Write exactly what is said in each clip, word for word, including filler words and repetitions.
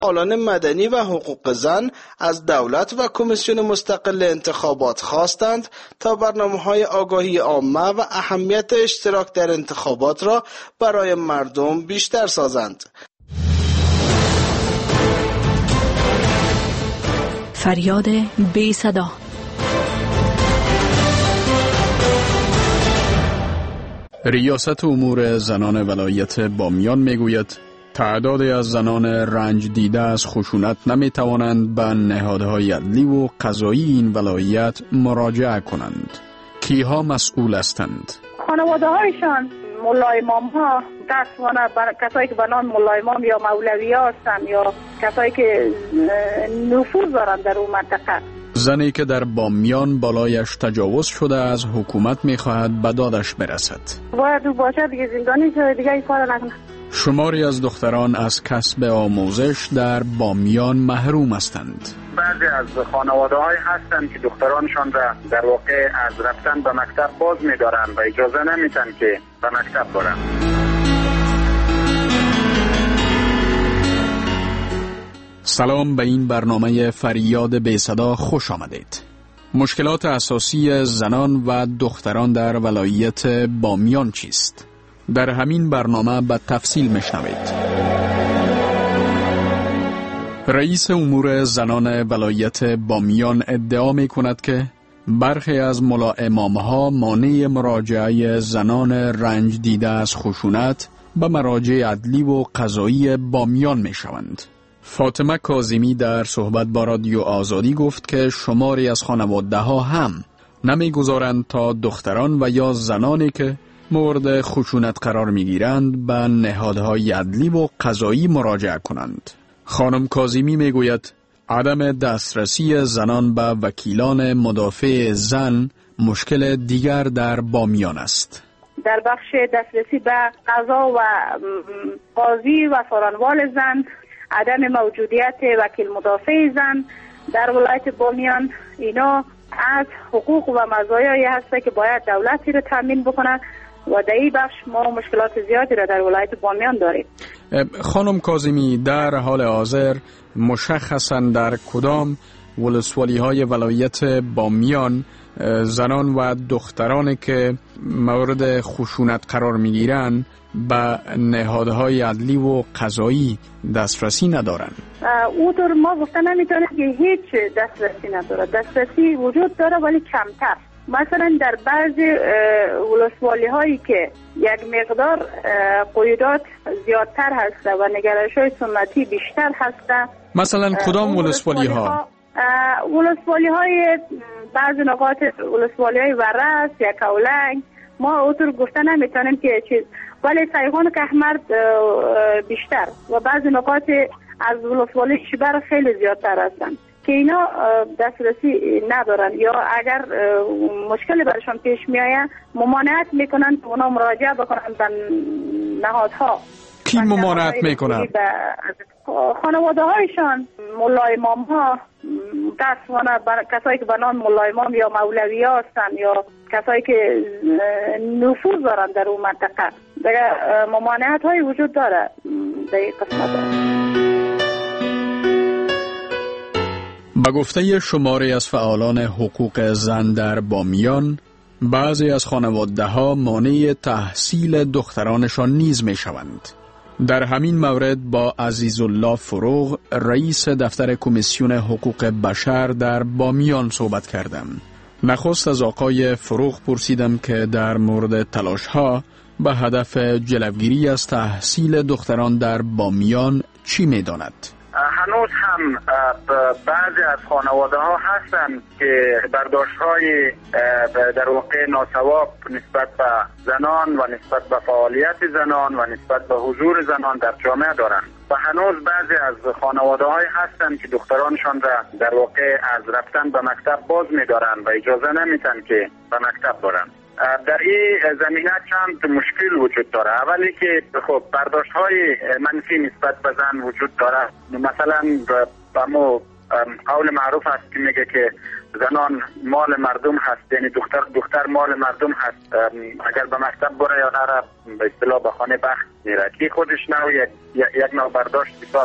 فعالان مدنی و حقوق زن از دولت و کمیسیون مستقل انتخابات خواستند تا برنامه‌های آگاهی عامه و اهمیت اشتراک در انتخابات را برای مردم بیشتر سازند. فریاد بی صدا. ریاست امور زنان ولایت بامیان میگوید تعدادی از زنان رنج دیده از خشونت نمی توانند به نهادهای عدلی و قضایی این ولایت مراجعه کنند. کیها مسئول هستند؟ خانواده هایشان، ملا امام ها، دستوانه کسایی که به نام ملا امام یا مولوی ها هستند یا کسایی که نفوذ دارند در اون منطقه. زنی که در بامیان بالایش تجاوز شده از حکومت میخواهد به دادش برسد. باید او باشه دیگه، زندانی شده دیگه، این کار نکنه. شماری از دختران از کسب آموزش در بامیان محروم هستند. بعضی از خانواده های هستند که دخترانشان را در واقع از رفتن به مکتب باز می‌دارند و اجازه نمیدن که به مکتب برن. سلام، به این برنامه فریاد بی صدا خوش آمدید. مشکلات اساسی زنان و دختران در ولایت بامیان چیست؟ در همین برنامه به تفصیل میشنوید. رئیس امور زنان ولایت بامیان ادعا می کند که برخی از ملا امامها مانع مراجعه زنان رنج دیده از خشونت به مراجع عدلی و قضایی بامیان می شوند. فاطمه کاظمی در صحبت با رادیو آزادی گفت که شماری از خانواده ها هم نمی گذارند تا دختران و یا زنانی که مورد خشونت قرار می گیرند به نهادهای عدلی و قضایی مراجعه کنند. خانم کاظمی می گوید عدم دسترسی زنان به وکیلان مدافع زن مشکل دیگر در بامیان است. در بخش دسترسی به قضا و قاضی و سارنوال زن، عدم موجودیت وکیل مدافع زن در ولایت بامیان، اینا از حقوق و مزایایی هست که باید دولتی رو تامین بکنه و در این بخش ما مشکلات زیادی را در ولایت بامیان داریم. خانم کاظمی، در حال حاضر مشخصاً در کدام ولسوالی های ولایت بامیان زنان و دخترانی که مورد خشونت قرار می گیرند به نهادهای عدلی و قضایی دسترسی ندارند؟ اونطور ما گفته نمیتونیم که هیچ دسترسی نداره. دسترسی وجود داره ولی کمتر. مثلا در بعضی ولسوالی هایی که یک مقدار قیودات زیادتر هسته و نگرش های سنتی بیشتر هسته. مثلا کدام ولسوالی ها؟ ولسوالی های بعضی نقاط ولسوالی های ورس یا کولنگ ما اوتر گفته نمیتونیم که چیز، ولی سیغان کهمرد بیشتر و بعضی نقاط از ولسوالی شبر خیلی زیادتر هستند که اینا دسترسی ندارن یا اگر مشکلی برشان پیش میآید ممانعت میکنن که اونا مراجعه بکنن به نهادها. کی ممانعت میکنن؟ خانواده هایشان، ملا امام ها، دستوانه کسایی که به نام ملا امام یا مولوی ها هستند یا کسایی که نفوذ دارن در اون منطقه. دیگه ممانعت های وجود داره در این قسمت. به گفته شماری از فعالان حقوق زن در بامیان، بعضی از خانواده ها مانع تحصیل دخترانشان نیز می شوند. در همین مورد با عزیزالله فروغ، رئیس دفتر کمیسیون حقوق بشر در بامیان صحبت کردم. نخست از آقای فروغ پرسیدم که در مورد تلاش ها به هدف جلوگیری از تحصیل دختران در بامیان چی می داند؟ هنوز هم بعضی از خانواده ها هستند که برداشت های در واقع ناسواب نسبت به زنان و نسبت به فعالیت زنان و نسبت به حضور زنان در جامعه دارند و هنوز بعضی از خانواده های هستند که دخترانشان را در واقع از رفتن به مکتب باز می دارند و اجازه نمیدن که به مکتب برن. در این زمینه چند مشکل وجود داره. اولی که خب برداشت های منفی نسبت به زن وجود داره. مثلا به ما قول معروف هست که میگه که زنان مال مردم هست، یعنی دختر دختر مال مردم هست، اگر به مکتب بره یا نره به اصطلاح به خانه بخت میره، که خودش نوع یک, یک نوع برداشت بسیار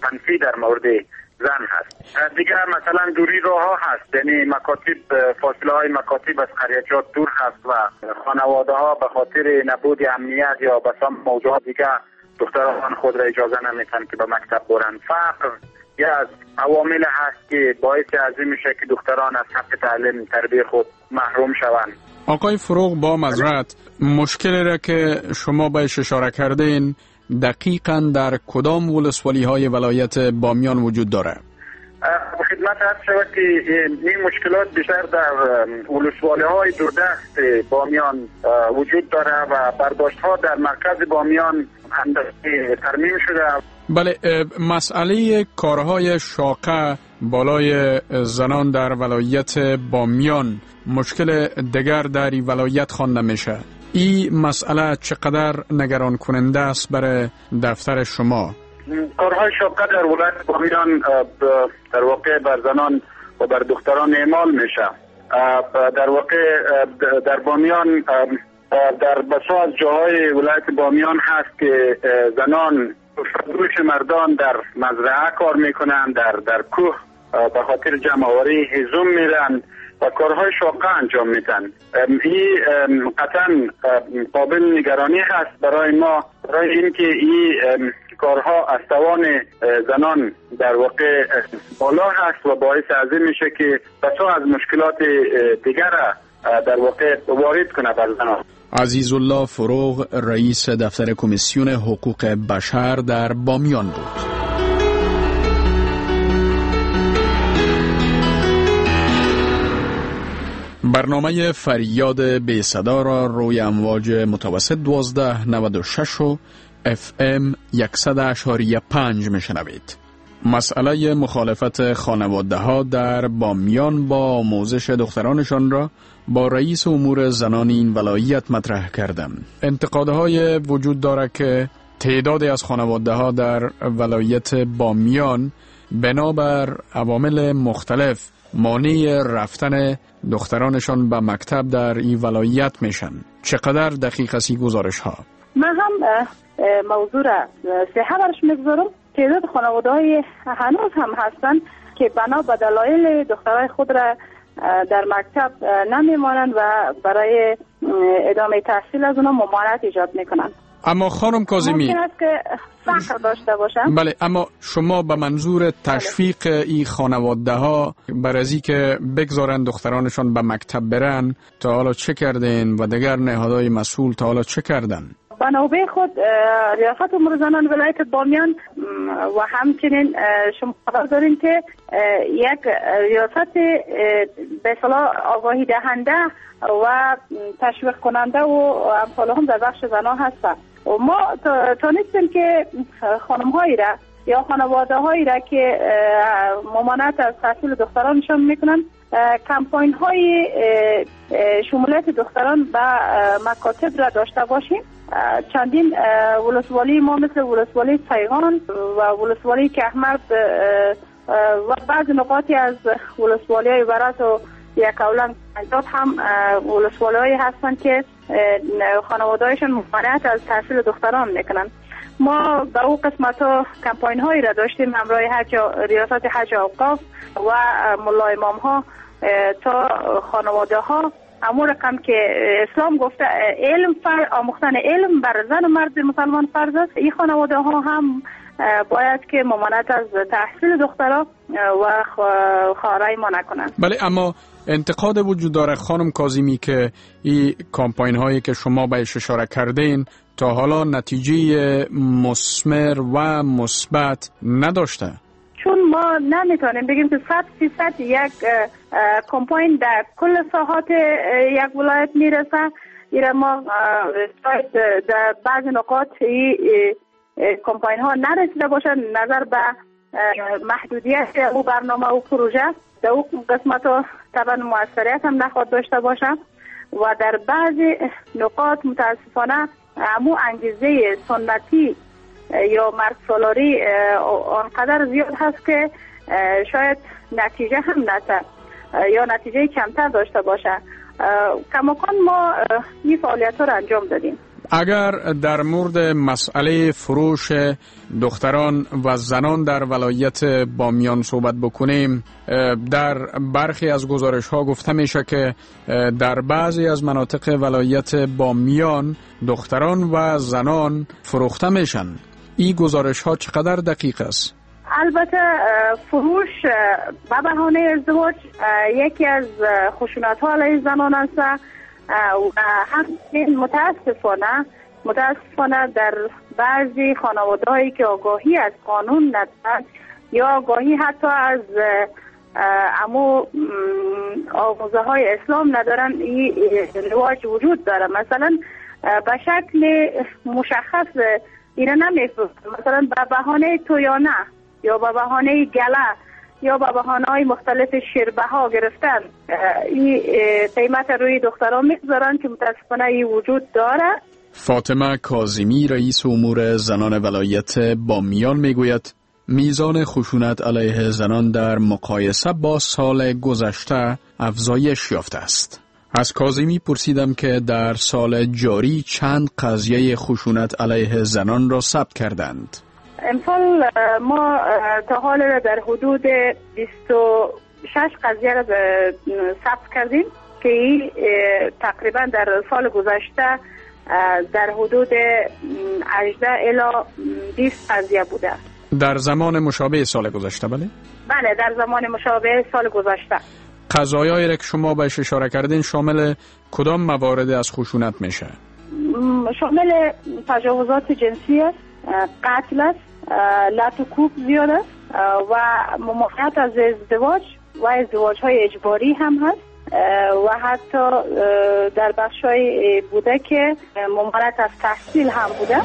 منفی در مورد زن هست. دیگه مثلا دوری راه ها هست، یعنی مکاتب، فاصله های مکاتب از قریچات دور هست و خانواده ها به خاطر نبود امنیت یا بسام موضوعات دیگه دختران خود را اجازه نمیتن که به مکتب برن. فقر یا از عوامل هست که باعث ازی میشه که دختران از حق تعلیم تربیت خود محروم شوند. آقای فروغ، با معذرت، مشکلی را که شما بهش اشاره کردین دقیقاً در کدام ولسوالی های ولایت بامیان وجود داره؟ خدمت هست شود که این مشکلات بیشتر در ولسوالی های دوردست بامیان وجود داره و برداشت ها در مرکز بامیان اندازه ترمیم شده. بله، مسئله کارهای شاقه بالای زنان در ولایت بامیان مشکل دیگر در این ولایت خوانده میشه. این مسئله چقدر نگران کننده است برای دفتر شما؟ کارهای شاقه در ولایت بامیان در واقع بر زنان و بر دختران اعمال میشه. در واقع در بامیان در بسیار از جاهای ولایت بامیان هست که زنان فروش مردان در مزرعه کار میکنن، در در کوه به خاطر جمع آوری هیزم میرن و کارهای شاقه انجام میدن. این قطعا قابل نگرانی هست برای ما، برای اینکه این کارها از توان زنان در واقع بالا هست و باعث ازی میشه که بسیار از مشکلات دیگر در واقع وارد کنه بر زنان. عزیزالله فروغ، رئیس دفتر کمیسیون حقوق بشر در بامیان بود. برنامه فریاد بی صدا را روی امواج متوسط دوازده نود و شش و اف ام صد و اشاری پنج میشنوید. مسئله مخالفت خانواده ها در بامیان با آموزش دخترانشان را با رئیس امور زنان این ولایت مطرح کردم. انتقادهای وجود دارد که تعدادی از خانواده ها در ولایت بامیان بنابر عوامل مختلف مانع رفتن دخترانشان به مکتب در این ولایت میشن. چقدر دقیق است این گزارش ها؟ من هم موضوع را صحه برش میگذارم. تعداد خانواده های هنوز هم هستن که بنا به دلایل دخترای خود را در مکتب نمیمانند و برای ادامه تحصیل از اونها ممانعت ایجاد میکنن. اما خانم کاظمی، ممکن است که فقر داشته باشن. بله، اما شما به منظور تشویق این خانواده ها بر ازی که بگذارن دخترانشان به مکتب برن تا حالا چه کردین و دیگر نهادهای مسئول تا حالا چه کردن؟ به نوبه خود ریاست امور زنان ولایت بامیان و همچنین شما خبر دارین که یک ریاست به اصطلاح آگاهی دهنده و تشویق کننده و امثال هم در بخش زنان هستند. ما تانستیم که خانم هایی را یا خانواده هایی را که ممانعت از تحصیل دخترانشان میکنن کمپاین های شمولیت دختران به مکاتب را داشته باشیم. چندین ولسوالی ما مثل ولسوالی سیغان و ولسوالی کهمرد و بعض نقاطی از ولسوالی های ورس و یکاولنگ پنجاب هم ولسوالی هایی هستند که خانواده هایشان ممانعت از تحصیل دختران میکنن. ما به او قسمت ها کمپاین هایی را داشتیم همراه حج ریاست حج اوقاف و ملا امام ها تا خانواده ها همون رقم که اسلام گفته علم فر آموختن علم بر زن و مرد مسلمان فرض است، این خانواده ها هم باید که ممانعت از تحصیل دخترها و خواهرای ما نکنند. بله، اما انتقاد وجود داره خانم کاظمی که این کامپاین هایی که شما بهش اشاره کردین تا حالا نتیجه مثمر و مثبت نداشته. چون ما نمیتونیم بگیم که صد فیصد یک کامپاین در کل ساحات یک ولایت میرسه. ایره ما در بعض نقاط کامپاین ها نرسیده باشن نظر به محدودیت او برنامه و پروژه در او قسمت ها طبعا موثریت هم نخواد داشته باشه و در بعضی نقاط متاسفانه همو انگیزه سنتی یا مرد سالاری آنقدر زیاد هست که شاید نتیجه هم نده یا نتیجه کمتر داشته باشه. کماکان ما این فعالیت ها رو انجام دادیم. اگر در مورد مسئله فروش دختران و زنان در ولایت بامیان صحبت بکنیم، در برخی از گزارش ها گفته میشه که در بعضی از مناطق ولایت بامیان دختران و زنان فروخته میشن. این گزارش ها چقدر دقیق است؟ البته فروش به بهانه ازدواج یکی از خشونت ها علیه زنان است و همچنین متاسفانه متاسفانه در بعضی خانواده هایی که آگاهی از قانون ندارند یا آگاهی حتی از امو آموزه های اسلام ندارن، این رواج وجود داره. مثلا به شکل مشخص اینا نمیفروشن، مثلا به بهانه تویانه یا به بهانه گله یا به بهانه های مختلف شربه ها گرفتن این قیمت روی دختران میگذارن که متاسفانه این وجود داره. فاطمه کاظمی رئیس امور زنان ولایت بامیان میگوید میزان خشونت علیه زنان در مقایسه با سال گذشته افزایش یافته است. از کاظمی پرسیدم که در سال جاری چند قضیه خشونت علیه زنان را ثبت کردند. امسال ما تا حال در حدود بیست و شش قضیه را ثبت کردیم که این تقریبا در سال گذشته در حدود هجده الی بیست قضیه بوده. در زمان مشابه سال گذشته؟ بله بله در زمان مشابه سال گذشته. قضایایی را که شما بهش اشاره کردین شامل کدام موارد از خشونت میشه؟ شامل تجاوزات جنسی است، قتل است، لط و کوب زیاد است و ممانعت از ازدواج و ازدواج های اجباری هم هست و حتی در بخشای بوده که ممانعت از تحصیل هم بوده.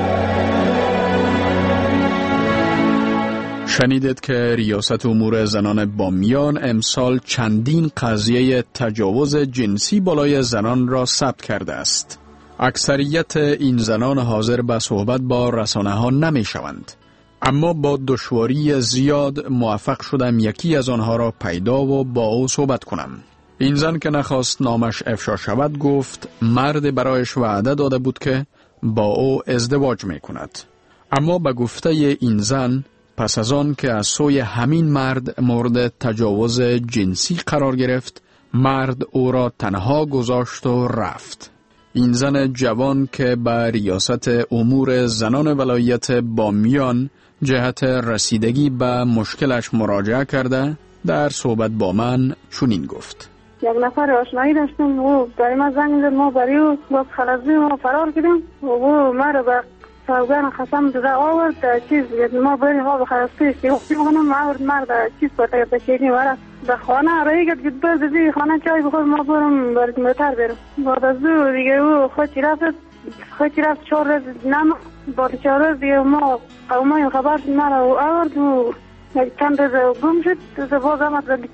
شنیدید که ریاست امور زنان بامیان امسال چندین قضیه تجاوز جنسی بالای زنان را ثبت کرده است. اکثریت این زنان حاضر به صحبت با رسانه ها نمی شوند، اما با دشواری زیاد موفق شدم یکی از آنها را پیدا و با او صحبت کنم. این زن که نخواست نامش افشا شود گفت مرد برایش وعده داده بود که با او ازدواج می کند، اما به گفته این زن پس از آن که از سوی همین مرد مورد تجاوز جنسی قرار گرفت، مرد او را تنها گذاشت و رفت. این زن جوان که به ریاست امور زنان ولایت بامیان جهت رسیدگی به مشکلش مراجعه کرده در صحبت با من چنین گفت: یک نفر آشنایی داشتم، او برای ما زنگ زد، ما برای او با خلاصی ما فرار کردیم و او ما را به سوگن خصم داده آورد چیز ما برای ها به خلاصی استیقاسی بکنم آورد مرد چیز پرده تشکیلی مرد به خانه رایی گد گد برد دیگه خانه چای بخور ما برم برد متر برم. بعد از او دیگه او خودی رفت خودی رفت چهار روز نم بعد چهار روز دیگه ما قومای خبر شد مرا او آورد و چند روز گم شد. باز آمد و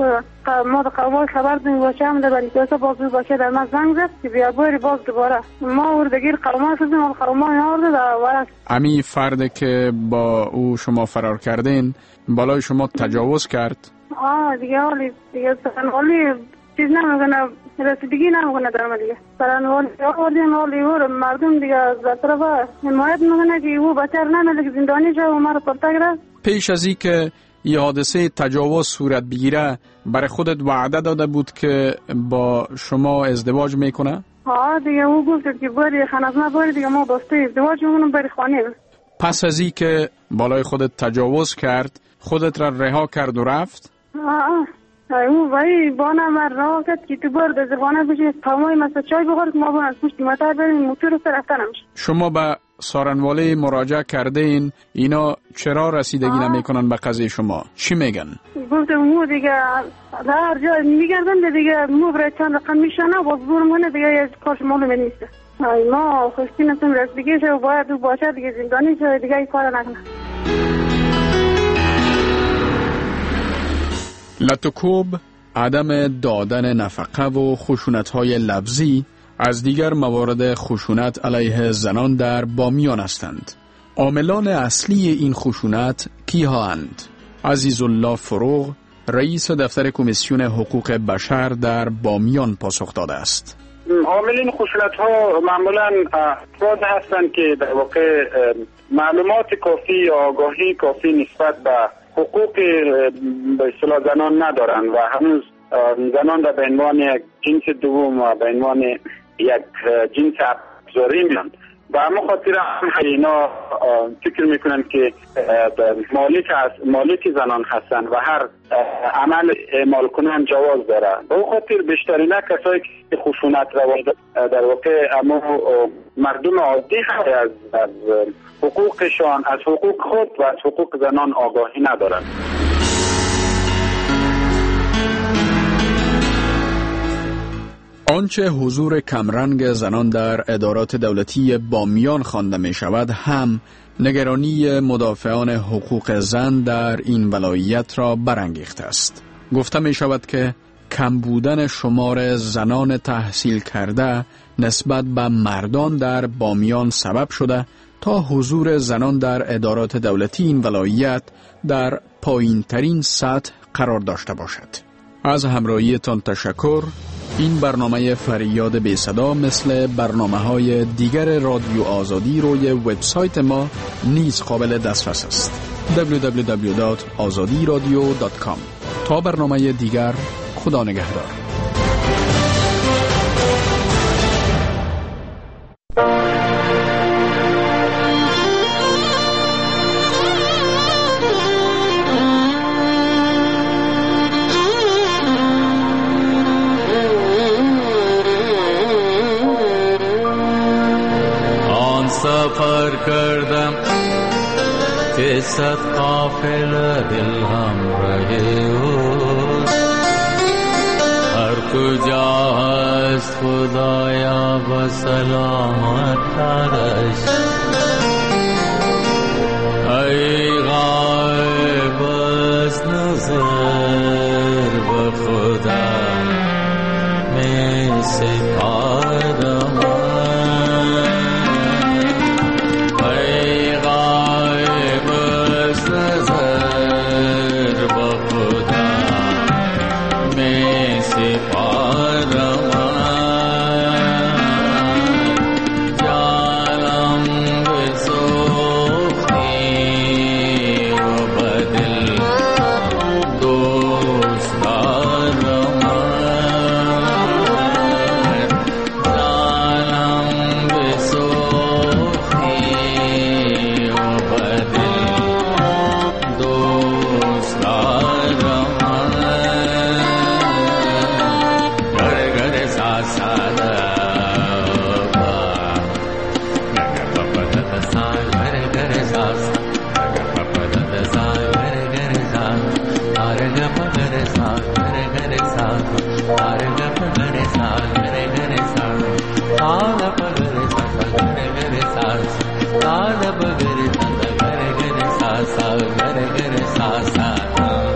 ما در قومای خبر دیم باشه هم در بلی دوستا باز او باشه در ما زنگ زد که بیا باری باز دوباره ما وردگیر قومای شدیم و قومای آورده در ورد. امی فرد که با او شما فرار کردین بالای شما تجاوز کرد؟ آه دیگه حالی دیگه سرنوالی چیز نمیکنه، رسیدگی نمیکنه در ما دیگه سرنوالی آوردیم حالی او مردم دیگه از طرف حمایت میکنه که او بچر نمیده که زندانی شد و ما رو پرته گرفت. پیش از این که این حادثه تجاوز صورت بگیره برای خودت وعده داده بود که با شما ازدواج میکنه؟ آه دیگه او گفت که باری خانه باری دیگه ما باسته ازدواج میکنم باری خانه. پس از این که بالای خودت تجاوز کرد خودت را رها کرد و رفت؟ آه او وای بانا من راه کرد که تو بار در خانه بشین تمامای مثلا چای بخورد ما با از پشت مطار بریم موتور رو رفتن نمیشه. شما به سارنوالی مراجعه کرده این اینا چرا رسیدگی نمی کنن به قضیه شما؟ چی میگن؟ گفتم مو دیگه هر جا میگردن دیگه مو برای چند رقم میشنه باز بورمونه دیگه یه کارش معلومه نیست. ما خوشتی نتون رسیدگی شد و باید او باشه دیگه زندانی شد دیگه این کار نکنه. لطوکوب، عدم دادن نفقه و خشونت‌های لفظی از دیگر موارد خشونت علیه زنان در بامیان هستند. عاملان اصلی این خشونت کیها اند؟ عزیزالله فروغ، رئیس دفتر کمیسیون حقوق بشر در بامیان پاسخ داده است. عاملین خشونت ها معمولا افراد هستند که در واقع معلومات کافی یا آگاهی کافی نسبت به حقوق به اصطلاح زنان ندارند و هنوز زنان را به عنوان یک جنس دوم و به عنوان یک جنس ابزاری می‌بینند. و همه خاطر هم اینا فکر میکنن که مالک مالک زنان هستن و هر عمل اعمال کنن جواز داره. به اون خاطر بیشترین کسایی که خشونت را در واقع اما مردم عادی از, از حقوقشان، از حقوق خود و از حقوق زنان آگاهی ندارن. آنچه حضور کمرنگ زنان در ادارات دولتی بامیان خوانده می شود هم نگرانی مدافعان حقوق زن در این ولایت را برانگیخته است. گفته می شود که کم بودن شمار زنان تحصیل کرده نسبت به مردان در بامیان سبب شده تا حضور زنان در ادارات دولتی این ولایت در پایین ترین سطح قرار داشته باشد. از همراهیتان تشکر. این برنامه فریاد بی صدا مثل برنامه‌های دیگر رادیو آزادی روی وبسایت ما نیز قابل دسترس است. دبلیو دبلیو دبلیو دات آزادی رادیو دات کام. تا برنامه دیگر، خدا نگهدار. سفر کردم که صد قافله دل همراه اوست، هر کجا هست خدایا با سلامت دارش. ای غایب از نظر به خدا می سپارم، sa sa sa sa sa